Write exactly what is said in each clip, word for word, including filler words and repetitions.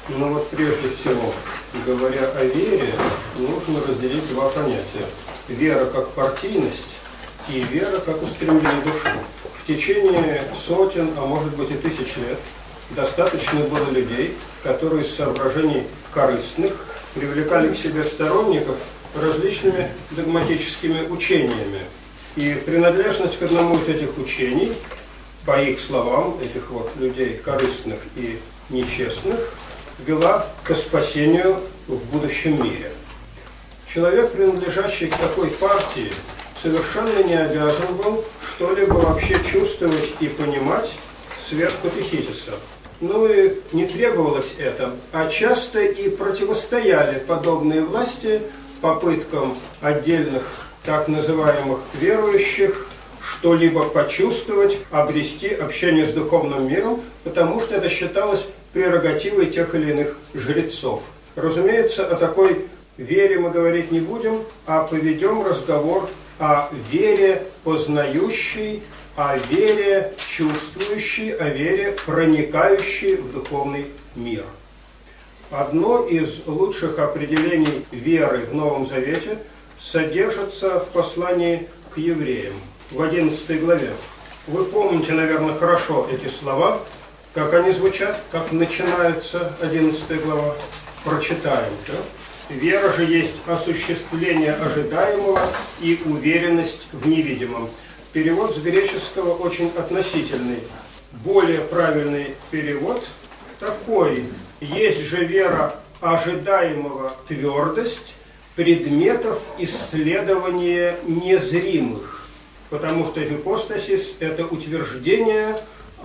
Ну вот прежде всего, говоря о вере, нужно разделить два понятия. Вера как партийность и вера как устремление души. В течение сотен, а может быть и тысяч лет достаточно было людей, которые из соображений корыстных привлекали к себе сторонников различными догматическими учениями. И принадлежность к одному из этих учений, по их словам, этих вот людей корыстных и нечестных, вела к спасению в будущем мире. Человек, принадлежащий к такой партии, совершенно не обязан был что-либо вообще чувствовать и понимать сверх катехизиса. Ну и не требовалось это, а часто и противостояли подобные власти попыткам отдельных так называемых верующих что-либо почувствовать, обрести общение с духовным миром, потому что это считалось прерогативой тех или иных жрецов. Разумеется, о такой вере мы говорить не будем, а поведем разговор о вере познающей, о вере чувствующей, о вере проникающей в духовный мир. Одно из лучших определений веры в Новом Завете содержится в послании к евреям в одиннадцатой главе. Вы помните, наверное, хорошо эти слова, как они звучат, как начинается одиннадцатая глава. Прочитаем. Да? Вера же есть осуществление ожидаемого и уверенность в невидимом. Перевод с греческого очень относительный. Более правильный перевод такой. Есть же вера ожидаемого твердость предметов исследования незримых. Потому что гипостасис – это утверждение,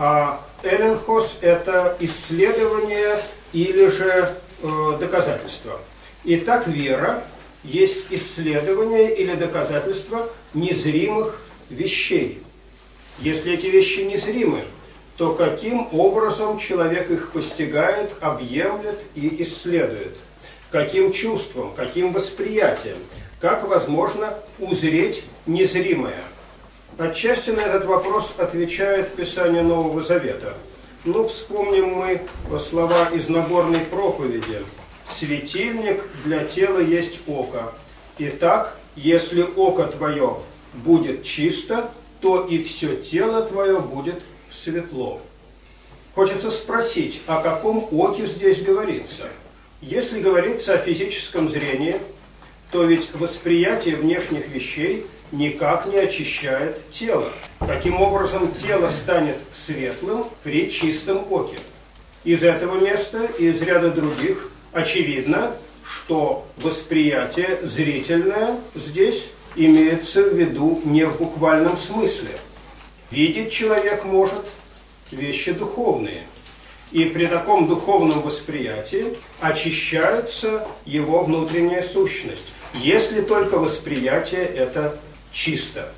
а эленхос – это исследование или же э, доказательство. Итак, вера есть исследование или доказательство незримых вещей. Если эти вещи незримы, то каким образом человек их постигает, объемлет и исследует? Каким чувством, каким восприятием? Как возможно узреть незримое? Отчасти на этот вопрос отвечает Писание Нового Завета. Ну, вспомним мы слова из Нагорной проповеди. «Светильник для тела есть око. Итак, если око твое будет чисто, то и все тело твое будет светло». Хочется спросить, о каком оке здесь говорится? Если говорится о физическом зрении, то ведь восприятие внешних вещей никак не очищает тело. Каким образом тело станет светлым при чистом оке? Из этого места и из ряда других очевидно, что восприятие зрительное здесь имеется в виду не в буквальном смысле. Видеть человек может вещи духовные. И при таком духовном восприятии очищается его внутренняя сущность, если только восприятие это чисто.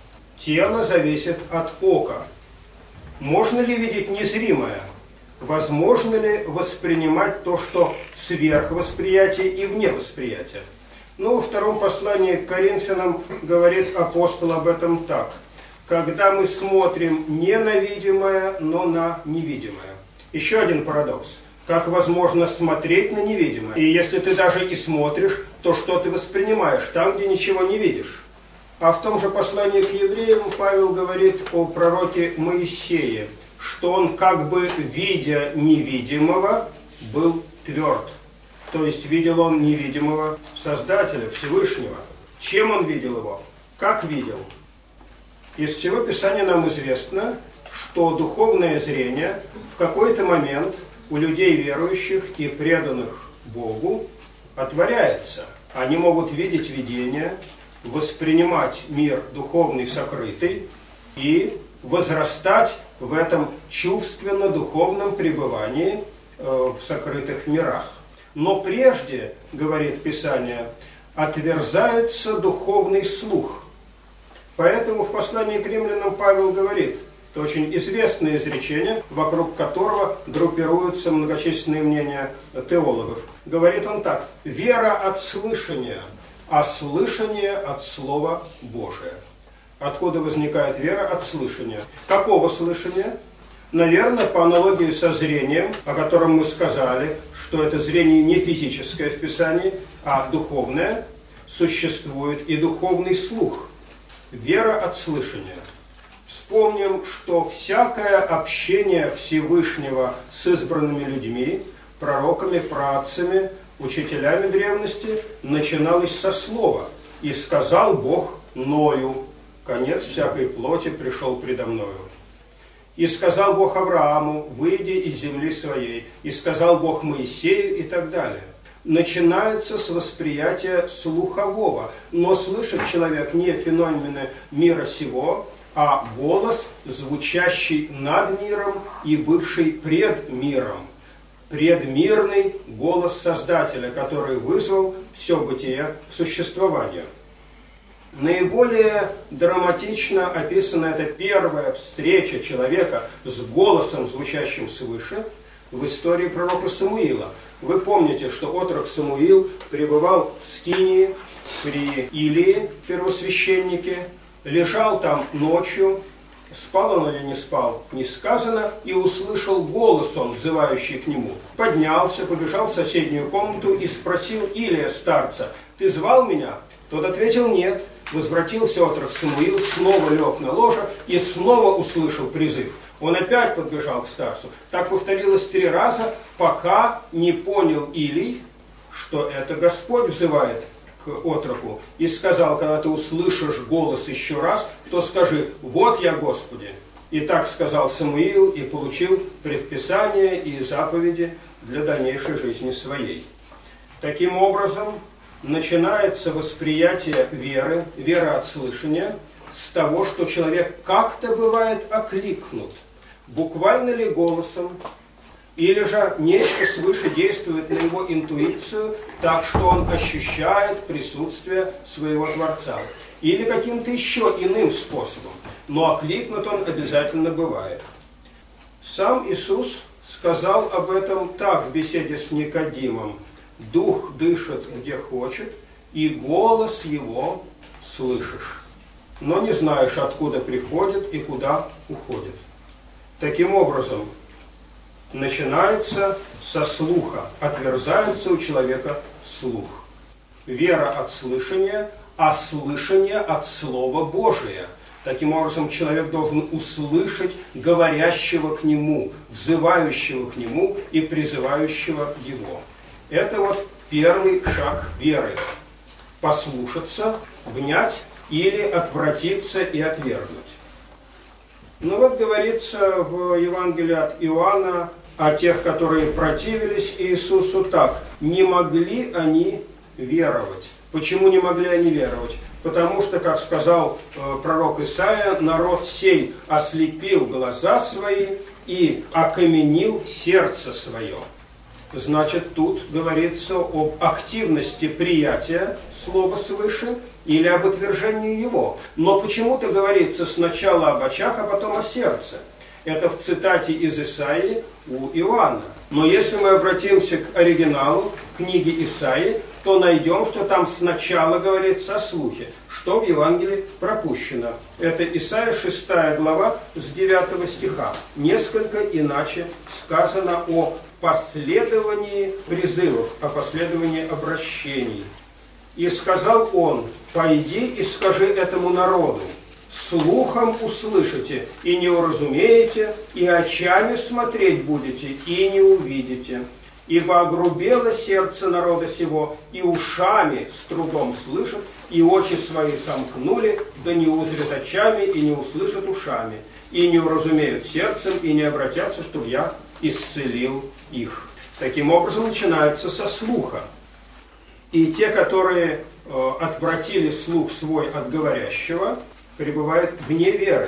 Тело зависит от ока. Можно ли видеть незримое? Возможно ли воспринимать то, что сверхвосприятие и вне восприятия? Ну, во втором послании к Коринфянам говорит апостол об этом так. Когда мы смотрим не на видимое, но на невидимое. Еще один парадокс. Как возможно смотреть на невидимое? И если ты даже и смотришь, то что ты воспринимаешь там, где ничего не видишь? А в том же послании к евреям Павел говорит о пророке Моисее, что он, как бы видя невидимого, был тверд. То есть видел он невидимого Создателя, Всевышнего. Чем он видел его? Как видел? Из всего Писания нам известно, что духовное зрение в какой-то момент у людей верующих и преданных Богу отворяется. Они могут видеть видения, воспринимать мир духовный сокрытый и возрастать в этом чувственно-духовном пребывании э, в сокрытых мирах. Но прежде, говорит Писание, отверзается духовный слух. Поэтому в послании к римлянам Павел говорит, это очень известное изречение, вокруг которого группируются многочисленные мнения теологов. Говорит он так: «Вера от слышания, а слышание от Слова Божия». Откуда возникает вера? От слышания. Какого слышания? Наверное, по аналогии со зрением, о котором мы сказали, что это зрение не физическое в Писании, а духовное, существует и духовный слух, вера от слышания. Вспомним, что всякое общение Всевышнего с избранными людьми, пророками, праотцами, учителями древности, начиналось со слова. «И сказал Бог Ною, конец всякой плоти пришел предо мною. И сказал Бог Аврааму, выйди из земли своей. И сказал Бог Моисею» и так далее. Начинается с восприятия слухового, но слышит человек не феномены мира сего, а голос, звучащий над миром и бывший пред миром. Предмирный голос Создателя, который вызвал все бытие к существованию. Наиболее драматично описана эта первая встреча человека с голосом, звучащим свыше, в истории пророка Самуила. Вы помните, что отрок Самуил пребывал в Скинии при Илии, первосвященнике, лежал там ночью, спал он или не спал, не сказано, и услышал голос он, взывающий к нему. Поднялся, побежал в соседнюю комнату и спросил Илия, старца: «Ты звал меня?» Тот ответил: «Нет». Возвратился отрок Самуил, снова лег на ложе и снова услышал призыв. Он опять подбежал к старцу. Так повторилось три раза, пока не понял Илий, что это Господь взывает к отроку. И сказал: «Когда ты услышишь голос еще раз, то скажи: вот я, Господи». И так сказал Самуил и получил предписания и заповеди для дальнейшей жизни своей. Таким образом, начинается восприятие веры, вера от слышания, с того, что человек как-то бывает окликнут, буквально ли голосом, или же нечто свыше действует на его интуицию, так что он ощущает присутствие своего Творца, или каким-то еще иным способом, но окликнут он обязательно бывает. Сам Иисус сказал об этом так в беседе с Никодимом: «Дух дышит, где хочет, и голос его слышишь, но не знаешь, откуда приходит и куда уходит». Таким образом, начинается со слуха, отверзается у человека слух. Вера от слышания, а слышание от Слова Божия. Таким образом, человек должен услышать говорящего к нему, взывающего к нему и призывающего его. Это вот первый шаг веры. Послушаться, внять или отвратиться и отвергнуть. Ну вот говорится в Евангелии от Иоанна о тех, которые противились Иисусу так: не могли они веровать. Почему не могли они веровать? Потому что, как сказал э, пророк Исаия, народ сей ослепил глаза свои и окаменил сердце свое. Значит, тут говорится об активности приятия слова свыше или об отвержении его. Но почему-то говорится сначала об очах, а потом о сердце. Это в цитате из Исаии у Иоанна. Но если мы обратимся к оригиналу книги Исаии, то найдем, что там сначала говорится о слухе, что в Евангелии пропущено. Это Исаия шестая глава с девятого стиха. Несколько иначе сказано о последовании призывов, о последовании обращений. «И сказал он: пойди и скажи этому народу, слухом услышите и не уразумеете, и очами смотреть будете и не увидите. Ибо огрубело сердце народа сего, и ушами с трудом слышат, и очи свои сомкнули, да не узрят очами, и не услышат ушами, и не уразумеют сердцем, и не обратятся, чтобы я исцелил их». Таким образом, начинается со слуха. И те, которые э, отвратили слух свой от говорящего, пребывают вне веры.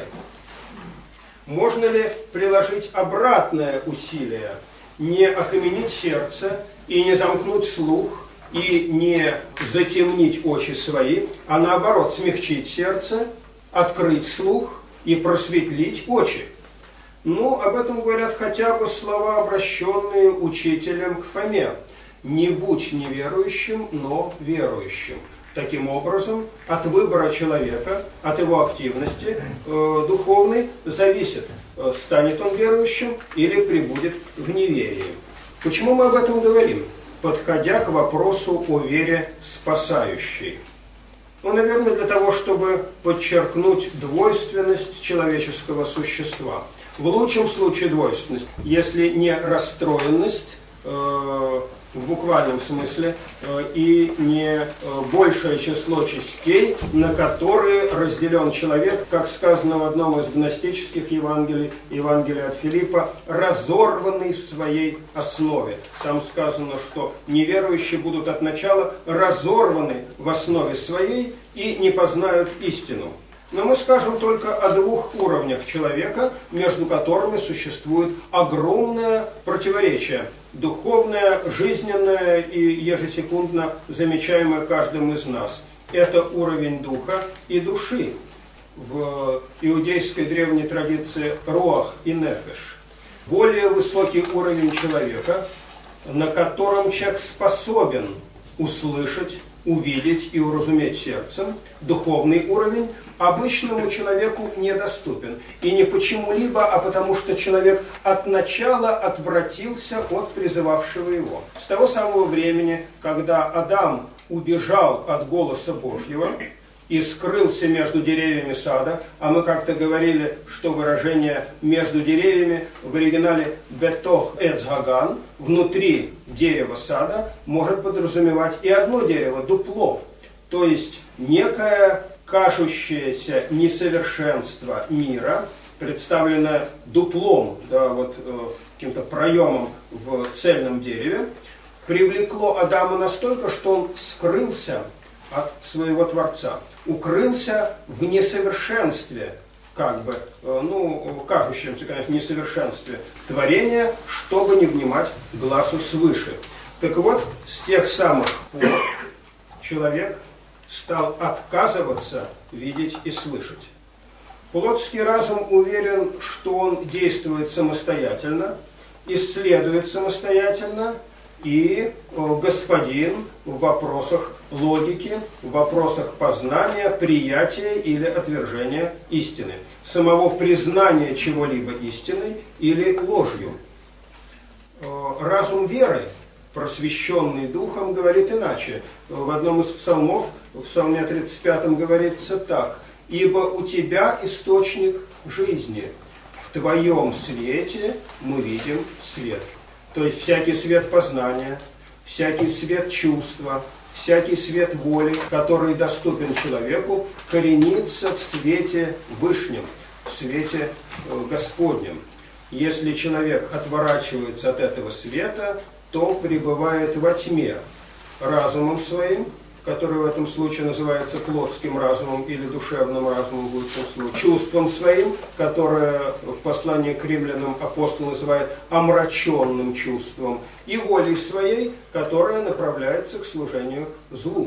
Можно ли приложить обратное усилие? Не окаменить сердце и не замкнуть слух, и не затемнить очи свои, а наоборот смягчить сердце, открыть слух и просветлить очи. Ну, об этом говорят хотя бы слова, обращенные учителем к Фоме: «Не будь неверующим, но верующим». Таким образом, от выбора человека, от его активности э, духовной зависит, э, станет он верующим или пребудет в неверии. Почему мы об этом говорим? Подходя к вопросу о вере спасающей. Ну, наверное, для того, чтобы подчеркнуть двойственность человеческого существа. В лучшем случае двойственность, если не расстроенность, э, в буквальном смысле, э, и не э, большее число частей, на которые разделен человек, как сказано в одном из гностических Евангелий, Евангелия от Филиппа, разорванный в своей основе. Там сказано, что неверующие будут от начала разорваны в основе своей и не познают истину. Но мы скажем только о двух уровнях человека, между которыми существует огромное противоречие. Духовное, жизненное и ежесекундно замечаемое каждым из нас. Это уровень духа и души. В иудейской древней традиции руах и нефеш. Более высокий уровень человека, на котором человек способен услышать, увидеть и уразуметь сердцем, духовный уровень, обычному человеку недоступен. И не почему-либо, а потому что человек от начала отвратился от призывавшего его. С того самого времени, когда Адам убежал от голоса Божьего и скрылся между деревьями сада, а мы как-то говорили, что выражение «между деревьями» в оригинале «бетох эц гаган», внутри дерева сада, может подразумевать и одно дерево, дупло, то есть некое кажущееся несовершенство мира, представленное дуплом, да, вот, э, каким-то проемом в цельном дереве, привлекло Адама настолько, что он скрылся от своего Творца, укрылся в несовершенстве, как бы, э, ну, кажущемся, конечно, несовершенстве творения, чтобы не внимать глазу свыше. Так вот, с тех самых пор человек стал отказываться видеть и слышать. Плотский разум уверен, что он действует самостоятельно, исследует самостоятельно и господин в вопросах логики, в вопросах познания, приятия или отвержения истины, самого признания чего-либо истиной или ложью. Разум веры, просвещенный духом, говорит иначе. В одном из псалмов, в псалме тридцать пятом говорится так: «Ибо у тебя источник жизни, в твоем свете мы видим свет». То есть всякий свет познания, всякий свет чувства, всякий свет воли, который доступен человеку, коренится в свете Вышнем, в свете Господнем. Если человек отворачивается от этого света, то пребывает во тьме разумом своим, который в этом случае называется плотским разумом или душевным разумом в лучшем случае, чувством своим, которое в послании к римлянам апостол называет омраченным чувством, и волей своей, которая направляется к служению злу.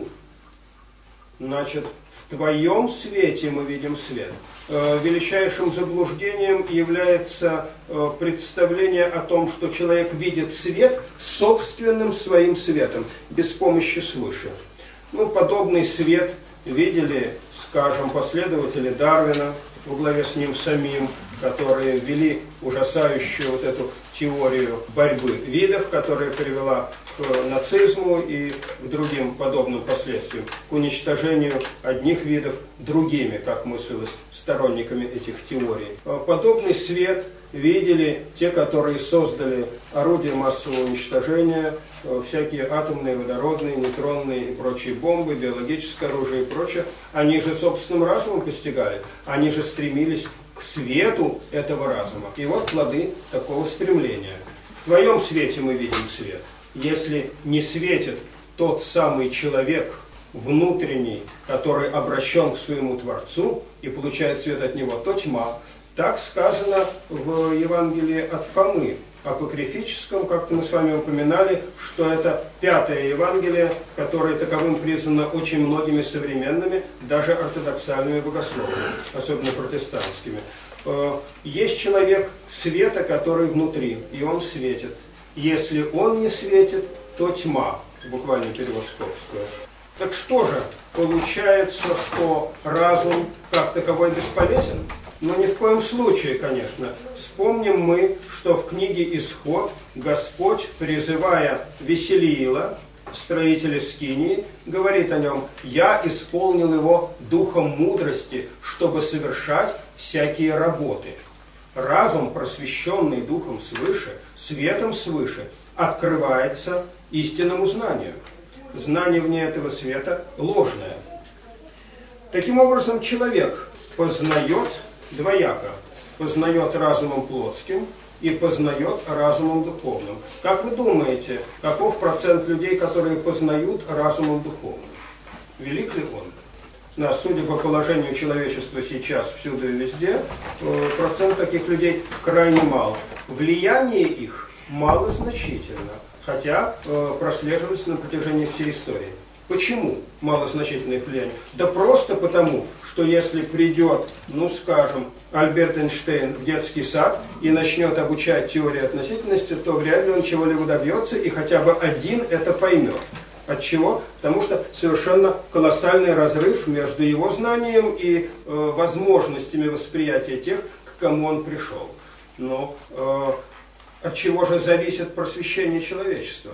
Значит, в твоем свете мы видим свет. Величайшим заблуждением является представление о том, что человек видит свет собственным своим светом, без помощи свыше. Ну, подобный свет видели, скажем, последователи Дарвина во главе с ним самим, которые ввели ужасающую вот эту теорию борьбы видов, которая привела к нацизму и к другим подобным последствиям, к уничтожению одних видов другими, как мыслилось сторонниками этих теорий. Подобный свет видели те, которые создали орудия массового уничтожения, всякие атомные, водородные, нейтронные и прочие бомбы, биологическое оружие и прочее. Они же собственным разумом постигали, они же стремились к свету этого разума. И вот плоды такого стремления. В твоем свете мы видим свет. Если не светит тот самый человек внутренний, который обращен к своему Творцу и получает свет от него, то тьма. Так сказано в Евангелии от Фомы, апокрифическом, как мы с вами упоминали, что это пятое Евангелие, которое таковым признано очень многими современными, даже ортодоксальными богословами, особенно протестантскими. Есть человек света, который внутри, и он светит. Если он не светит, то тьма, буквальный перевод Скопского. Так что же, получается, что разум как таковой бесполезен? Но ни в коем случае, конечно. Вспомним мы, что в книге «Исход» Господь, призывая Веселиила, строителя Скинии, говорит о нем: «Я исполнил его духом мудрости, чтобы совершать всякие работы». Разум, просвещенный духом свыше, светом свыше, открывается истинному знанию. Знание вне этого света ложное. Таким образом, человек познает двояко. Познает разумом плотским и познает разумом духовным. Как вы думаете, каков процент людей, которые познают разумом духовным? Велик ли он? Да, судя по положению человечества сейчас всюду и везде, процент таких людей крайне мал. Влияние их малозначительно, хотя прослеживается на протяжении всей истории. Почему малозначительное влияние? Да просто потому, что если придет, ну скажем, Альберт Эйнштейн в детский сад и начнет обучать теории относительности, то вряд ли он чего-либо добьется, и хотя бы один это поймет. Отчего? Потому что совершенно колоссальный разрыв между его знанием и э, возможностями восприятия тех, к кому он пришел. Но э, от чего же зависит просвещение человечества?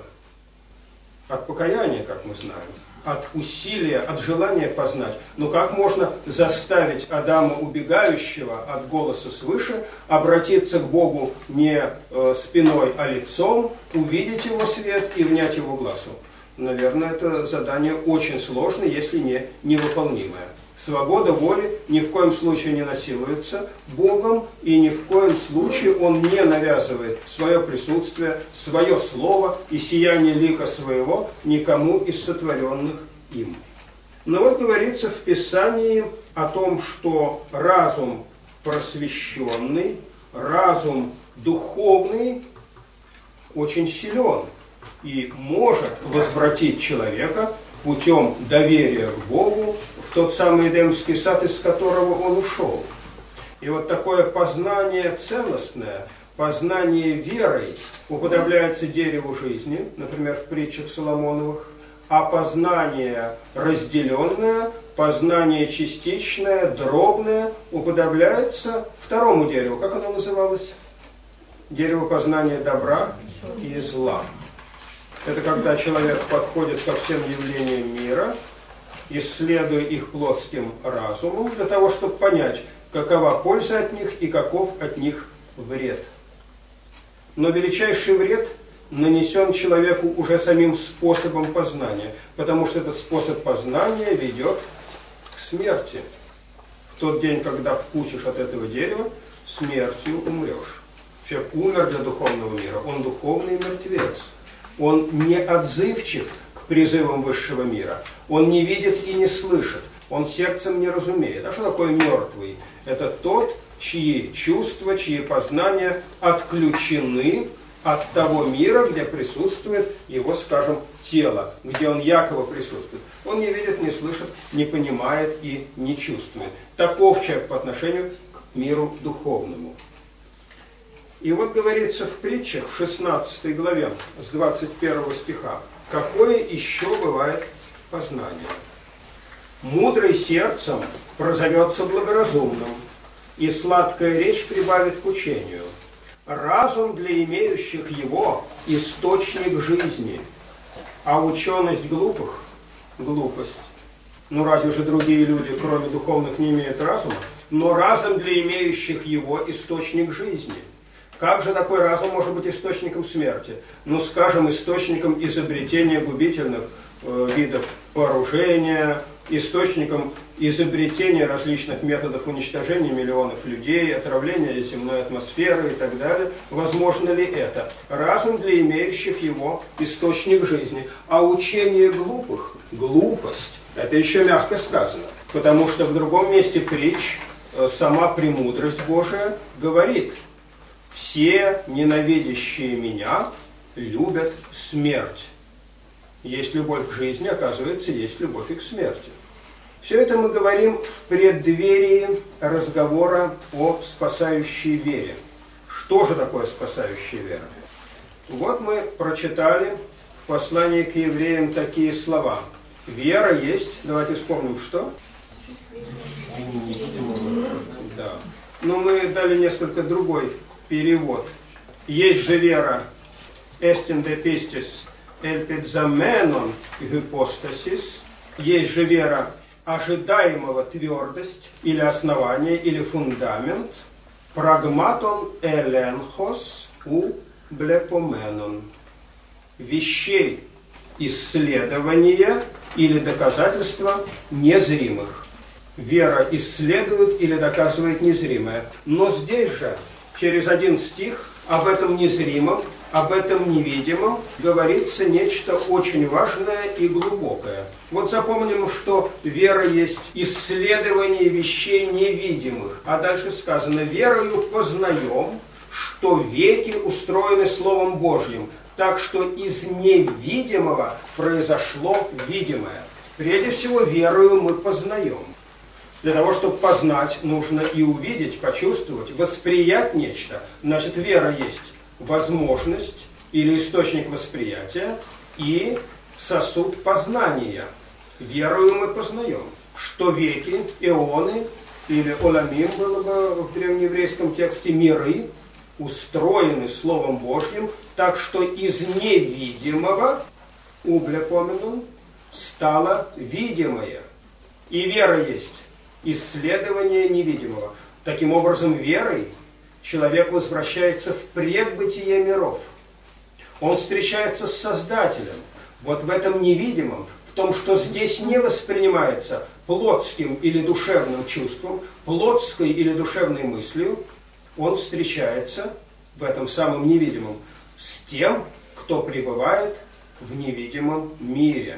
От покаяния, как мы знаем, от усилия, от желания познать. Но как можно заставить Адама, убегающего от голоса свыше, обратиться к Богу не э, спиной, а лицом, увидеть его свет и внять его глазу? Наверное, это задание очень сложное, если не невыполнимое. Свобода воли ни в коем случае не насилуется Богом, и ни в коем случае Он не навязывает свое присутствие, свое слово и сияние лика своего никому из сотворенных им. Но вот говорится в Писании о том, что разум просвещенный, разум духовный очень силен и может возвратить человека путем доверия к Богу в тот самый Эдемский сад, из которого он ушел. И вот такое познание целостное, познание верой уподобляется дереву жизни, например, в притчах Соломоновых, а познание разделенное, познание частичное, дробное уподобляется второму дереву. Как оно называлось? Дерево познания добра и зла. Это когда человек подходит ко всем явлениям мира, исследуя их плотским разумом, для того, чтобы понять, какова польза от них и каков от них вред. Но величайший вред нанесен человеку уже самим способом познания, потому что этот способ познания ведет к смерти. В тот день, когда вкусишь от этого дерева, смертью умрешь. Человек умер для духовного мира, он духовный мертвец. Он не отзывчив к призывам высшего мира. Он не видит и не слышит. Он сердцем не разумеет. А что такое мертвый? Это тот, чьи чувства, чьи познания отключены от того мира, где присутствует его, скажем, тело, где он якобы присутствует. Он не видит, не слышит, не понимает и не чувствует. Таков человек по отношению к миру духовному. И вот говорится в притчах в шестнадцатой главе с двадцать первого стиха, какое еще бывает познание. «Мудрый сердцем прозовется благоразумным, и сладкая речь прибавит к учению. Разум для имеющих его – источник жизни, а ученость глупых – глупость». Ну разве же другие люди, кроме духовных, не имеют разума? Но разум для имеющих его – источник жизни. Как же такой разум может быть источником смерти? Ну, скажем, источником изобретения губительных э, видов вооружения, источником изобретения различных методов уничтожения миллионов людей, отравления земной атмосферы и так далее. Возможно ли это? Разум для имеющих его источник жизни. А учение глупых – глупость. Это еще мягко сказано. Потому что в другом месте притч э, сама премудрость Божия говорит: «Все ненавидящие меня любят смерть». Есть любовь к жизни, оказывается, есть любовь и к смерти. Все это мы говорим в преддверии разговора о спасающей вере. Что же такое спасающая вера? Вот мы прочитали в послании к евреям такие слова. Вера есть, давайте вспомним, что? Да. Но мы дали несколько другой перевод. Есть же вера «Estin de pistis elpidzamenon hypostasis». Есть же вера ожидаемого твердость, или основание, или фундамент. «Прагматон эленхос у блепоменон». Вещей исследования или доказательства незримых. Вера исследует или доказывает незримое. Но здесь же, через один стих, об этом незримом, об этом невидимом говорится нечто очень важное и глубокое. Вот запомним, что вера есть исследование вещей невидимых. А дальше сказано: верою познаем, что веки устроены Словом Божьим, так что из невидимого произошло видимое. Прежде всего, верою мы познаем. Для того, чтобы познать, нужно и увидеть, почувствовать, восприять нечто. Значит, вера есть возможность или источник восприятия и сосуд познания. Верою мы познаем, что веки, эоны, или оламим было бы в древнееврейском тексте, миры, устроены Словом Божьим, так что из невидимого, ублепоменун, стало видимое. И вера есть исследование невидимого. Таким образом, верой человек возвращается в предбытие миров. Он встречается с Создателем. Вот в этом невидимом, в том, что здесь не воспринимается плотским или душевным чувством, плотской или душевной мыслью, он встречается в этом самом невидимом с тем, кто пребывает в невидимом мире.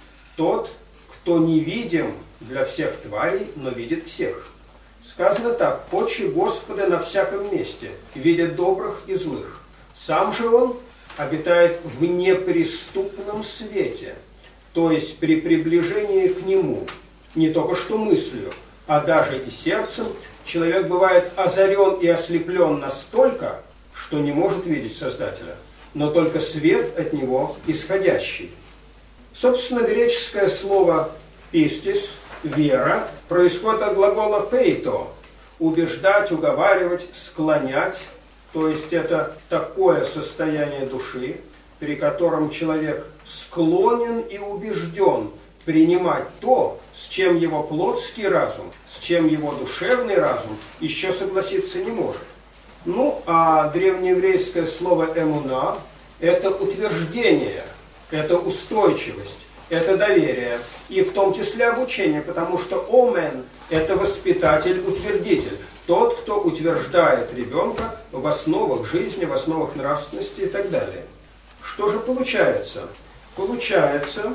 Тот, кто невидим для всех тварей, но видит всех. Сказано так: очи Господа на всяком месте, видят добрых и злых. Сам же Он обитает в неприступном свете, то есть при приближении к Нему, не только что мыслью, а даже и сердцем, человек бывает озарен и ослеплен настолько, что не может видеть Создателя, но только свет от Него исходящий. Собственно, греческое слово «пистис», «вера», происходит от глагола «пейто» – убеждать, уговаривать, склонять. То есть это такое состояние души, при котором человек склонен и убежден принимать то, с чем его плотский разум, с чем его душевный разум еще согласиться не может. Ну, а древнееврейское слово «эмуна» – это утверждение, это устойчивость, это доверие, и в том числе обучение, потому что омен – это воспитатель, утвердитель, тот, кто утверждает ребенка в основах жизни, в основах нравственности и так далее. Что же получается? Получается,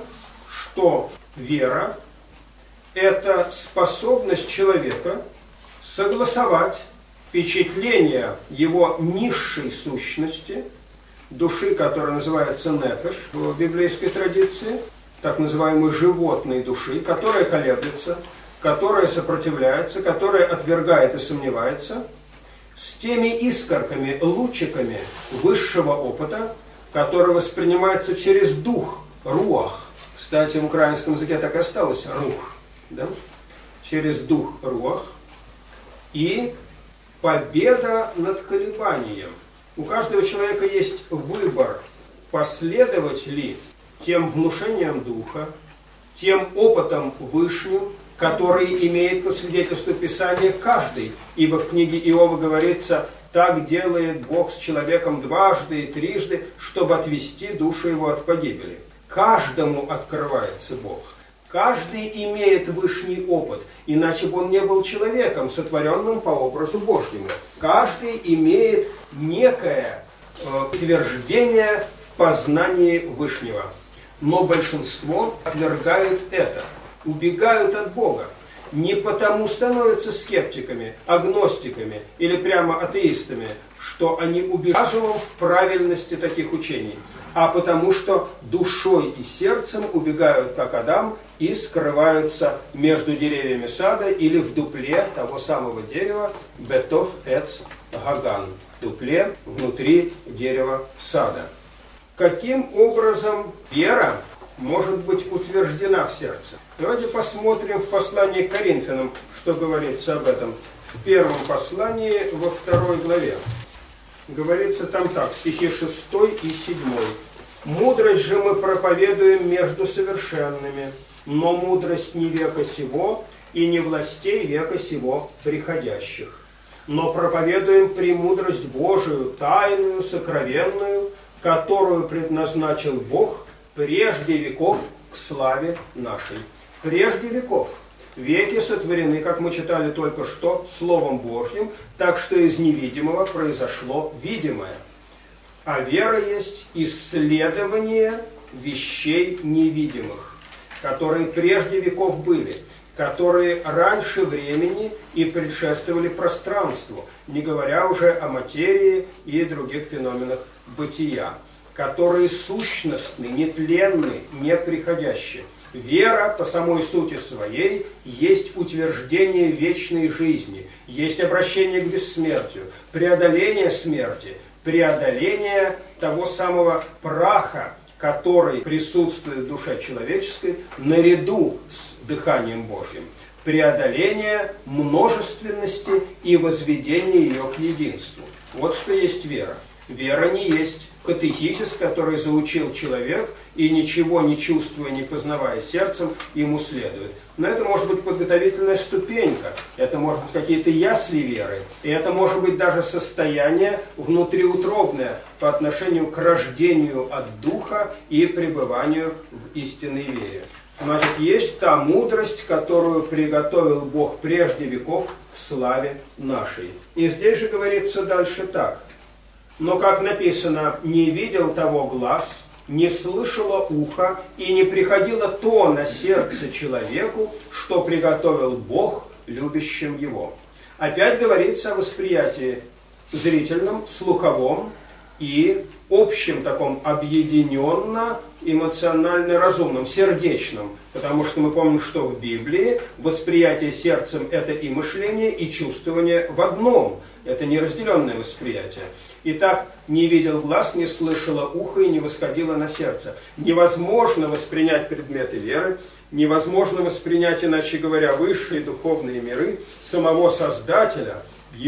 что вера – это способность человека согласовать впечатление его низшей сущности, души, которая называется нефеш в библейской традиции, так называемой животной души, которая колеблется, которая сопротивляется, которая отвергает и сомневается, с теми искорками, лучиками высшего опыта, который воспринимается через дух, руах. Кстати, в украинском языке так и осталось рух, да? Через дух руах. И победа над колебанием. У каждого человека есть выбор, последовать ли тем внушением духа, тем опытом вышним, который имеет по свидетельству Писания каждый. Ибо в книге Иова говорится: так делает Бог с человеком дважды и трижды, чтобы отвести душу его от погибели. Каждому открывается Бог. Каждый имеет вышний опыт, иначе бы он не был человеком, сотворенным по образу Божьему. Каждый имеет некое э, утверждение в познании Вышнего. Но большинство отвергают это, убегают от Бога. Не потому становятся скептиками, агностиками или прямо атеистами, что они убеждены в правильности таких учений, а потому что душой и сердцем убегают, как Адам, и скрываются между деревьями сада или в дупле того самого дерева бетох эц гаган, в дупле внутри дерева сада. Каким образом вера может быть утверждена в сердце. Давайте посмотрим в послании к Коринфянам, что говорится об этом. В первом послании, во второй главе. Говорится там так, стихи шестой и седьмой. «Мудрость же мы проповедуем между совершенными, но мудрость не века сего и не властей века сего приходящих. Но проповедуем премудрость Божию, тайную, сокровенную, которую предназначил Бог прежде веков к славе нашей». Прежде веков. Веки сотворены, как мы читали только что, Словом Божьим, так что из невидимого произошло видимое. А вера есть исследование вещей невидимых, которые прежде веков были, которые раньше времени и предшествовали пространству, не говоря уже о материи и других феноменах бытия, которые сущностны, нетленны, неприходящие. Вера по самой сути своей есть утверждение вечной жизни, есть обращение к бессмертию, преодоление смерти, преодоление того самого праха, который присутствует в душе человеческой наряду с дыханием Божьим, преодоление множественности и возведение ее к единству. Вот что есть вера. Вера не есть катехизис, который заучил человек, и ничего не чувствуя, не познавая сердцем, ему следует. Но это может быть подготовительная ступенька, это может быть какие-то ясли веры, и это может быть даже состояние внутриутробное по отношению к рождению от Духа и пребыванию в истинной вере. Значит, есть та мудрость, которую приготовил Бог прежде веков к славе нашей. И здесь же говорится дальше так. Но, как написано, не видел того глаз, не слышало ухо и не приходило то на сердце человеку, что приготовил Бог любящим его. Опять говорится о восприятии зрительном, слуховом и общем таком объединенно эмоционально-разумном, сердечном. Потому что мы помним, что в Библии восприятие сердцем – это и мышление, и чувствование в одном. Это неразделенное восприятие. Итак, не видел глаз, не слышало ухо и не восходило на сердце. Невозможно воспринять предметы веры, невозможно воспринять, иначе говоря, высшие духовные миры самого Создателя,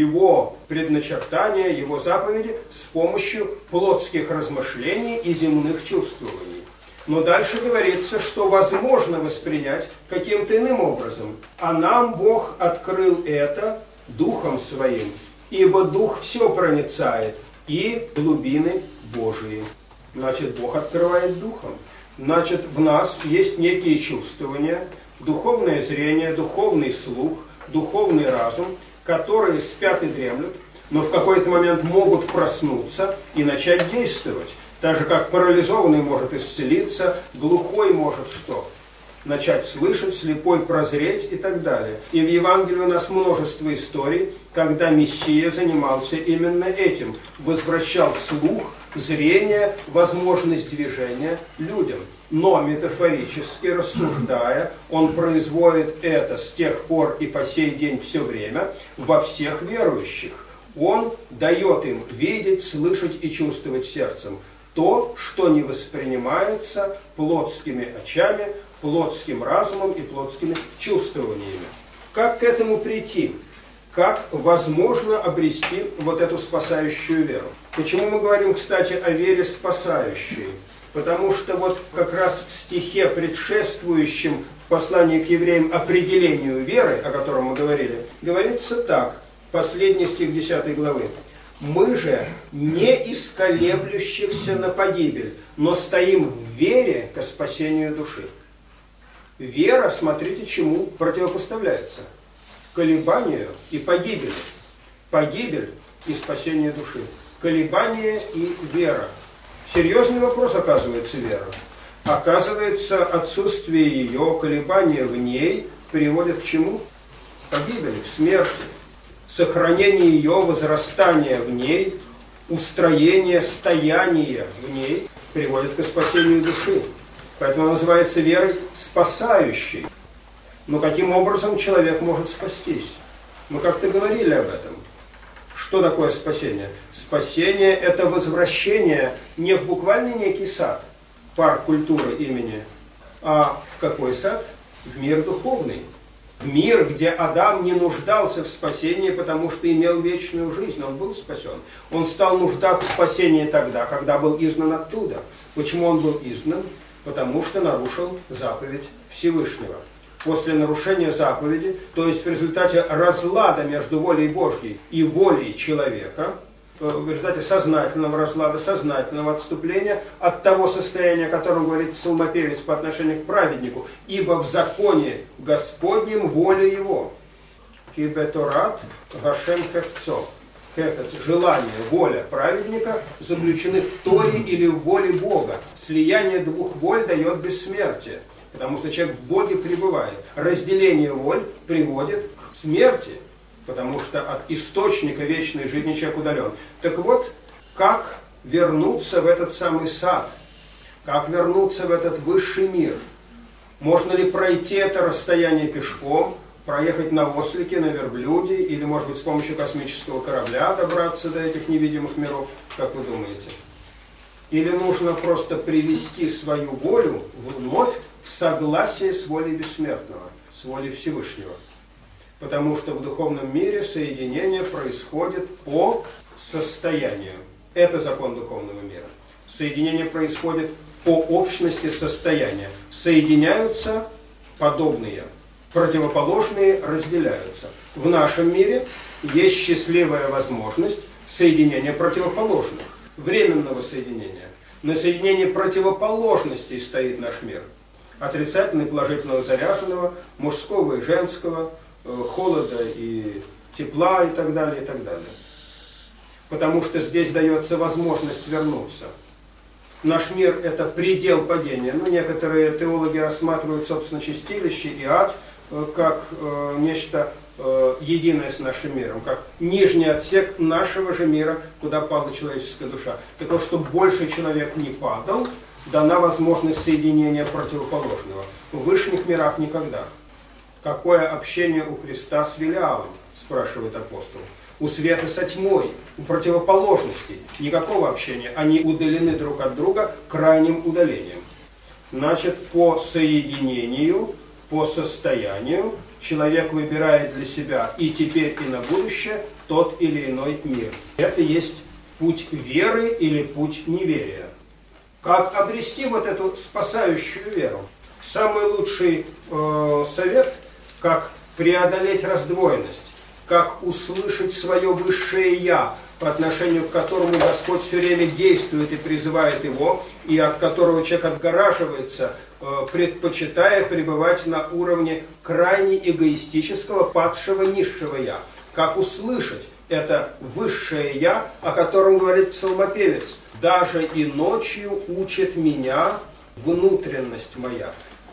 его предначертания, его заповеди с помощью плотских размышлений и земных чувствований. Но дальше говорится, что возможно воспринять каким-то иным образом. А нам Бог открыл это Духом Своим, ибо Дух все проницает, и глубины Божии. Значит, Бог открывает Духом. Значит, в нас есть некие чувствования, духовное зрение, духовный слух, духовный разум, которые спят и дремлют, но в какой-то момент могут проснуться и начать действовать. Так же, как парализованный может исцелиться, глухой может что? Начать слышать, слепой прозреть и так далее. И в Евангелии у нас множество историй, когда Мессия занимался именно этим. Возвращал слух, зрение, возможность движения людям. Но метафорически рассуждая, он производит это с тех пор и по сей день все время во всех верующих. Он дает им видеть, слышать и чувствовать сердцем то, что не воспринимается плотскими очами, плотским разумом и плотскими чувствованиями. Как к этому прийти? Как возможно обрести вот эту спасающую веру? Почему мы говорим, кстати, о вере спасающей? Потому что вот как раз в стихе, предшествующем в послании к евреям определению веры, о котором мы говорили, говорится так, последний стих десятой главы. «Мы же не из колеблющихся на погибель, но стоим в вере ко спасению души». Вера, смотрите, чему противопоставляется. Колебанию и погибели. Погибель и спасение души. Колебание и вера. Серьезный вопрос, оказывается, вера. Оказывается, отсутствие ее, колебания в ней приводит к чему? Погибели, к смерти. Сохранение ее, возрастание в ней, устроение, стояние в ней приводит к спасению души. Поэтому она называется верой спасающей. Но каким образом человек может спастись? Мы как-то говорили об этом. Что такое спасение? Спасение – это возвращение не в буквальный некий сад, парк культуры имени А в какой сад? В мир духовный. В мир, где Адам не нуждался в спасении, потому что имел вечную жизнь, он был спасен. Он стал нуждаться в спасении тогда, когда был изгнан оттуда. Почему он был изгнан? Потому что нарушил заповедь Всевышнего. После нарушения заповеди, то есть в результате разлада между волей Божьей и волей человека, в результате сознательного разлада, сознательного отступления от того состояния, о котором говорит псалмопевец по отношению к праведнику, ибо в законе Господнем воля его. Кибеторат Гашем Хефцо. Хефец, желание, воля праведника заключены в Торе или в воле Бога. Слияние двух воль дает бессмертие, потому что человек в Боге пребывает. Разделение воль приводит к смерти, потому что от источника вечной жизни человек удален. Так вот, как вернуться в этот самый сад? Как вернуться в этот высший мир? Можно ли пройти это расстояние пешком, проехать на ослике, на верблюде, или, может быть, с помощью космического корабля добраться до этих невидимых миров, как вы думаете? Или нужно просто привести свою волю вновь в согласие с волей бессмертного, с волей Всевышнего? Потому что в духовном мире соединение происходит по состоянию. Это закон духовного мира. Соединение происходит по общности состояния. Соединяются подобные, противоположные разделяются. В нашем мире есть счастливая возможность соединения противоположных, временного соединения. На соединении противоположностей стоит наш мир. Отрицательного и положительного заряженного, мужского и женского, холода и тепла и так далее, и так далее. Потому что здесь дается возможность вернуться. Наш мир – это предел падения. Ну, некоторые теологи рассматривают, собственно, чистилище и ад как э, нечто э, единое с нашим миром, как нижний отсек нашего же мира, куда падала человеческая душа. Так вот, чтобы больше человек не падал, дана возможность соединения противоположного. В высших мирах никогда. Какое общение у Христа с Велиалом, спрашивает апостол. У света со тьмой, у противоположностей. Никакого общения. Они удалены друг от друга крайним удалением. Значит, по соединению, по состоянию человек выбирает для себя и теперь, и на будущее тот или иной мир. Это есть путь веры или путь неверия. Как обрести вот эту спасающую веру? Самый лучший э, совет, как преодолеть раздвоенность, как услышать свое высшее «Я», по отношению к которому Господь все время действует и призывает его, и от которого человек отгораживается, предпочитая пребывать на уровне крайне эгоистического, падшего, низшего «я». Как услышать это высшее «я», о котором говорит псалмопевец: «Даже и ночью учит меня внутренность моя».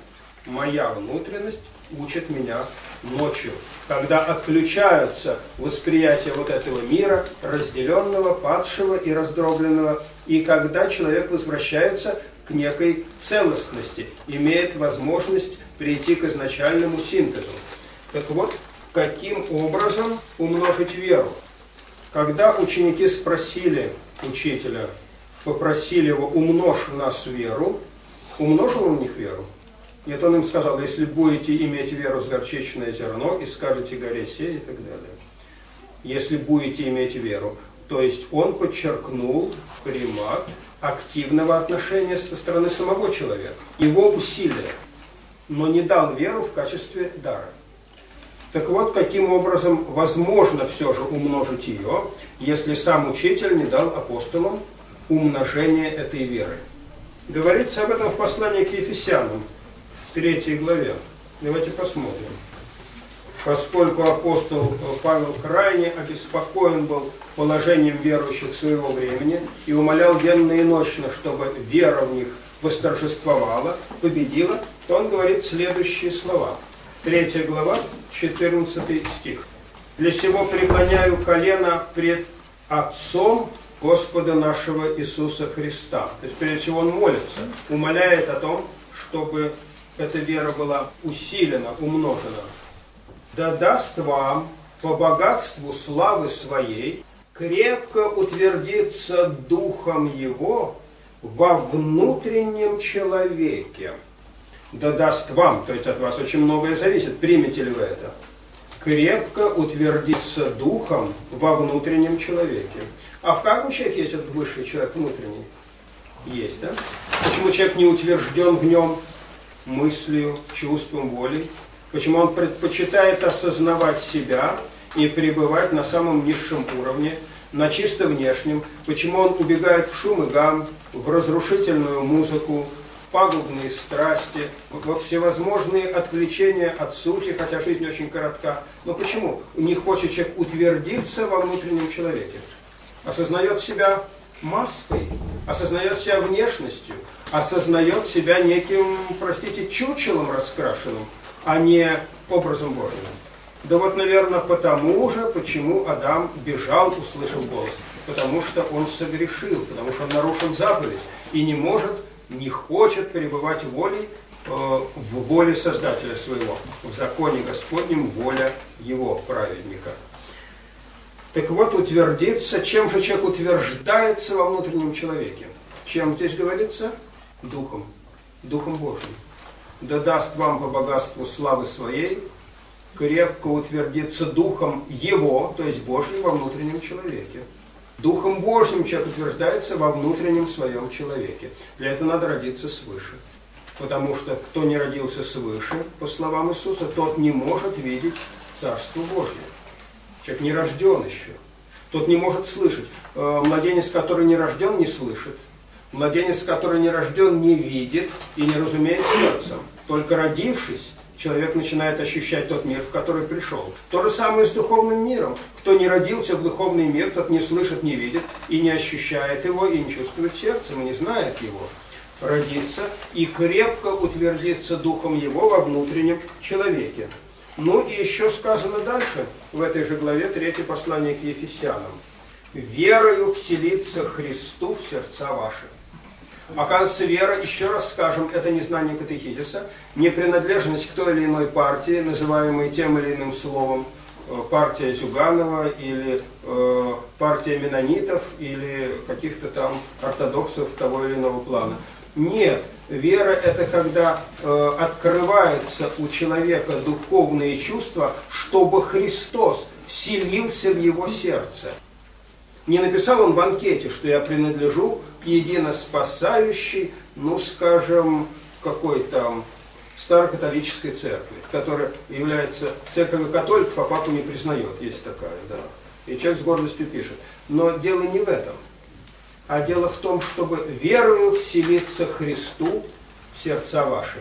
Моя внутренность учит меня ночью, когда отключаются восприятия вот этого мира, разделенного, падшего и раздробленного, и когда человек возвращается к некой целостности, имеет возможность прийти к изначальному синтезу. Так вот, каким образом умножить веру? Когда ученики спросили учителя, попросили его: умножь в нас веру, умножил он в них веру? Нет, он им сказал: если будете иметь веру с горчичное зерно и скажете горе сей и так далее. Если будете иметь веру. То есть он подчеркнул примат активного отношения со стороны самого человека, его усилия, но не дал веру в качестве дара. Так вот, каким образом возможно все же умножить ее, если сам учитель не дал апостолам умножение этой веры. Говорится об этом в послании к Ефесянам, в третьей главе. Давайте посмотрим. Поскольку апостол Павел крайне обеспокоен был положением верующих своего времени и умолял денно и ночно, чтобы вера в них восторжествовала, победила, то он говорит следующие слова. Третья глава, четырнадцатый стих. «Для сего преклоняю колено пред Отцом Господа нашего Иисуса Христа». То есть, прежде всего, он молится, умоляет о том, чтобы эта вера была усилена, умножена. «Да даст вам по богатству славы своей крепко утвердиться духом его во внутреннем человеке». да даст вам, то есть от вас очень многое зависит, примете ли вы это, крепко утвердиться духом во внутреннем человеке. А в каждом человеке есть этот высший человек внутренний? Есть, да? Почему человек не утвержден в нем мыслью, чувством, волей? Почему он предпочитает осознавать себя и пребывать на самом низшем уровне, на чисто внешнем? Почему он убегает в шум и гам, в разрушительную музыку, в пагубные страсти, во всевозможные отвлечения от сути, хотя жизнь очень коротка? Но почему? Не хочет человек утвердиться во внутреннем человеке. Осознает себя маской, осознает себя внешностью, осознает себя неким, простите, чучелом раскрашенным, а не образом Божьим. Да вот, наверное, потому же, почему Адам бежал, услышав голос. Потому что он согрешил, потому что он нарушил заповедь и не может, не хочет пребывать волей э, в воле Создателя своего, в законе Господнем воля его праведника. Так вот, утвердиться, чем же человек утверждается во внутреннем человеке? Чем здесь говорится? Духом, Духом Божьим. Да даст вам по богатству славы своей крепко утвердиться Духом Его, то есть Божьим, во внутреннем человеке. Духом Божьим человек утверждается во внутреннем своем человеке. Для этого надо родиться свыше. Потому что кто не родился свыше, по словам Иисуса, тот не может видеть Царство Божье. Человек не рожден еще. Тот не может слышать. Младенец, который не рожден, не слышит. Младенец, который не рожден, не видит и не разумеет сердцем. Только родившись, человек начинает ощущать тот мир, в который пришел. То же самое с духовным миром. Кто не родился в духовный мир, тот не слышит, не видит и не ощущает его, и не чувствует сердцем, и не знает его. Родиться и крепко утвердиться духом его во внутреннем человеке. Ну и еще сказано дальше, в этой же главе, третье послание к Ефесянам. «Верою вселиться Христу в сердца ваши». Оказывается, вера, еще раз скажем, это не знание катехизиса, не принадлежность к той или иной партии, называемой тем или иным словом, партия Зюганова или э, партия меннонитов или каких-то там ортодоксов того или иного плана. Нет, вера это когда э, открывается у человека духовные чувства, чтобы Христос вселился в его сердце. Не написал он в анкете, что я принадлежу к единоспасающей, ну скажем, какой там старокатолической церкви, которая является церковью католиков, а папу не признает, есть такая, да. И человек с гордостью пишет. Но дело не в этом, а дело в том, чтобы верою вселиться Христу в сердца ваши.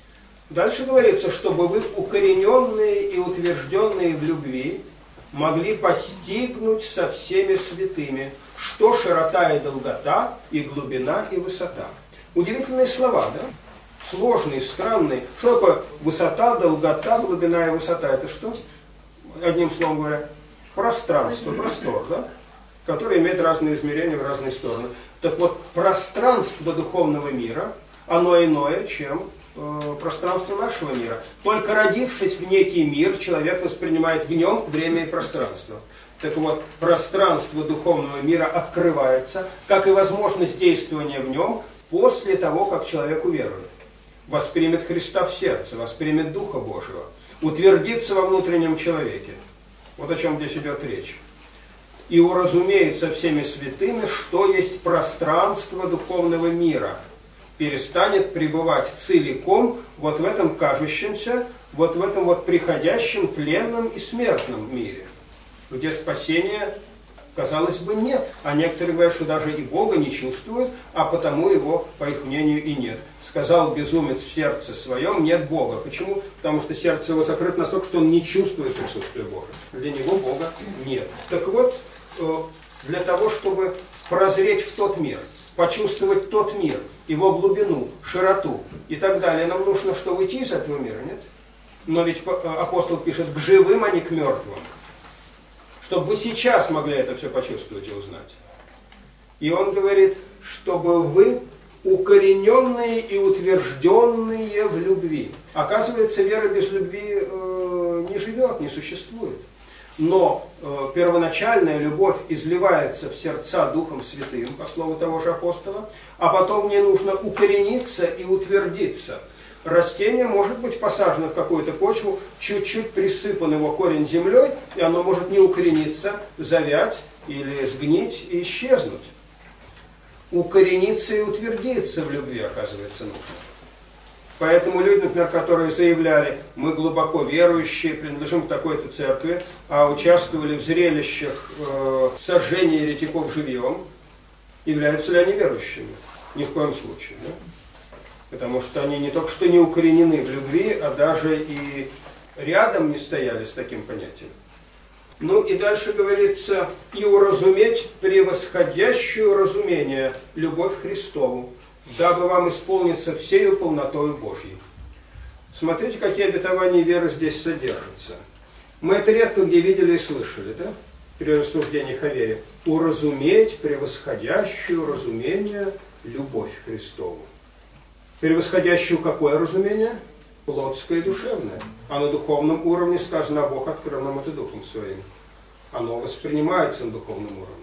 Дальше говорится, чтобы вы, укорененные и утвержденные в любви, могли постигнуть со всеми святыми, что широта и долгота, и глубина, и высота. Удивительные слова, да? Сложные, странные. Что такое высота, долгота, глубина и высота? Это что? Одним словом говоря, пространство, простор, да? Который имеет разные измерения в разные стороны. Так вот, пространство духовного мира, оно иное, чем э, пространство нашего мира. Только родившись в некий мир, человек воспринимает в нем время и пространство. Так вот, пространство духовного мира открывается, как и возможность действования в нем после того, как человек уверует. Воспримет Христа в сердце, воспримет Духа Божьего, утвердится во внутреннем человеке. Вот о чем здесь идет речь. И уразумеется всеми святыми, что есть пространство духовного мира. Перестанет пребывать целиком вот в этом кажущемся, вот в этом вот приходящем тленном и смертном мире, где спасения, казалось бы, нет. А некоторые говорят, что даже и Бога не чувствуют, а потому его, по их мнению, и нет. Сказал безумец в сердце своем, нет Бога. Почему? Потому что сердце его закрыто настолько, что он не чувствует присутствия Бога. Для него Бога нет. Так вот, для того, чтобы прозреть в тот мир, почувствовать тот мир, его глубину, широту и так далее, нам нужно что, уйти из этого мира, нет? Но ведь апостол пишет, к живым, а не к мертвым. Чтобы вы сейчас могли это все почувствовать и узнать. И он говорит, чтобы вы укорененные и утвержденные в любви. Оказывается, вера без любви э, не живет, не существует. Но э, первоначальная любовь изливается в сердца Духом Святым, по слову того же апостола, а потом мне нужно укорениться и утвердиться. Растение может быть посажено в какую-то почву, чуть-чуть присыпан его корень землей, и оно может не укорениться, завять или сгнить и исчезнуть. Укорениться и утвердиться в любви, оказывается, нужно. Поэтому люди, например, которые заявляли, мы глубоко верующие, принадлежим к такой-то церкви, а участвовали в зрелищах э, сожжения еретиков живьем, являются ли они верующими? Ни в коем случае. Да? Потому что они не только что не укоренены в любви, а даже и рядом не стояли с таким понятием. Ну и дальше говорится, и уразуметь превосходящую разумение любовь Христову, дабы вам исполниться всею полнотою Божьей. Смотрите, какие обетования веры здесь содержатся. Мы это редко где видели и слышали, да? При рассуждениях о вере. Уразуметь превосходящую разумение любовь Христову. Превосходящую какое разумение? Плотское и душевное. А на духовном уровне сказано, а Бог открыл нам это Духом Своим. Оно воспринимается на духовном уровне.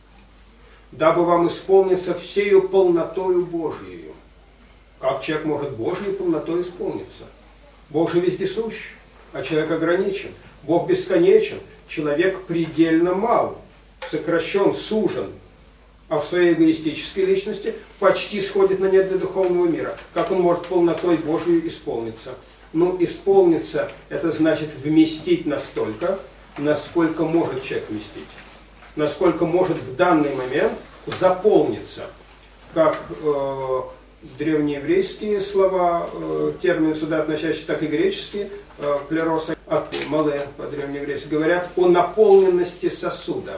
Дабы вам исполниться всею полнотою Божией. Как человек может Божией полнотой исполниться? Бог же вездесущ, а человек ограничен. Бог бесконечен, человек предельно мал, сокращен, сужен, а в своей эгоистической личности почти сходит на нет для духовного мира. Как он может полнотой Божией исполниться? Ну, исполниться, это значит вместить настолько, насколько может человек вместить. Насколько может в данный момент заполниться. Как э, древнееврейские слова, э, термины сюда относящиеся, так и греческие, э, плероса, от мале по-древнееврейски, говорят о наполненности сосуда.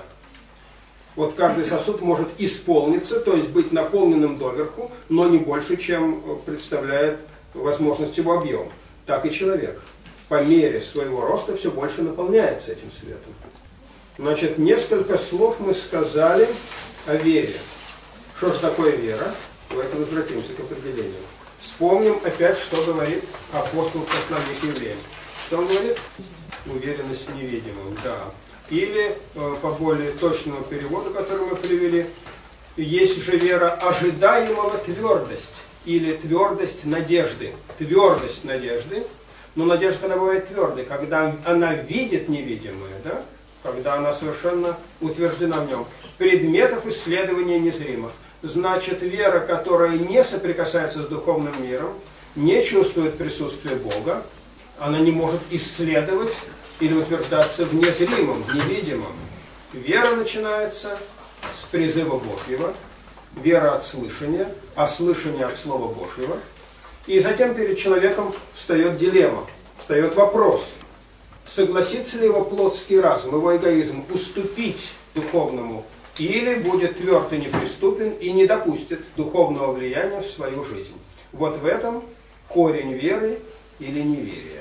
Вот каждый сосуд может исполниться, то есть быть наполненным доверху, но не больше, чем представляет возможность его объем. Так и человек. По мере своего роста все больше наполняется этим светом. Значит, несколько слов мы сказали о вере. Что же такое вера? Давайте возвратимся к определению. Вспомним опять, что говорит апостол в послании к евреям. Что он говорит? Уверенность в невидимом, да. Или, по более точному переводу, который мы привели, есть же вера ожидаемого твердость, или твердость надежды. Твердость надежды, но надежда, она бывает твердой, когда она видит невидимое, да? Когда она совершенно утверждена в нем. Предметов исследования незримых. Значит, вера, которая не соприкасается с духовным миром, не чувствует присутствия Бога, она не может исследовать или утверждаться в незримом, в невидимом. Вера начинается с призыва Божьего, вера от слышания, а слышание от Слова Божьего. И затем перед человеком встает дилемма, встает вопрос, согласится ли его плотский разум, его эгоизм уступить духовному, или будет тверд и неприступен и не допустит духовного влияния в свою жизнь. Вот в этом корень веры или неверия.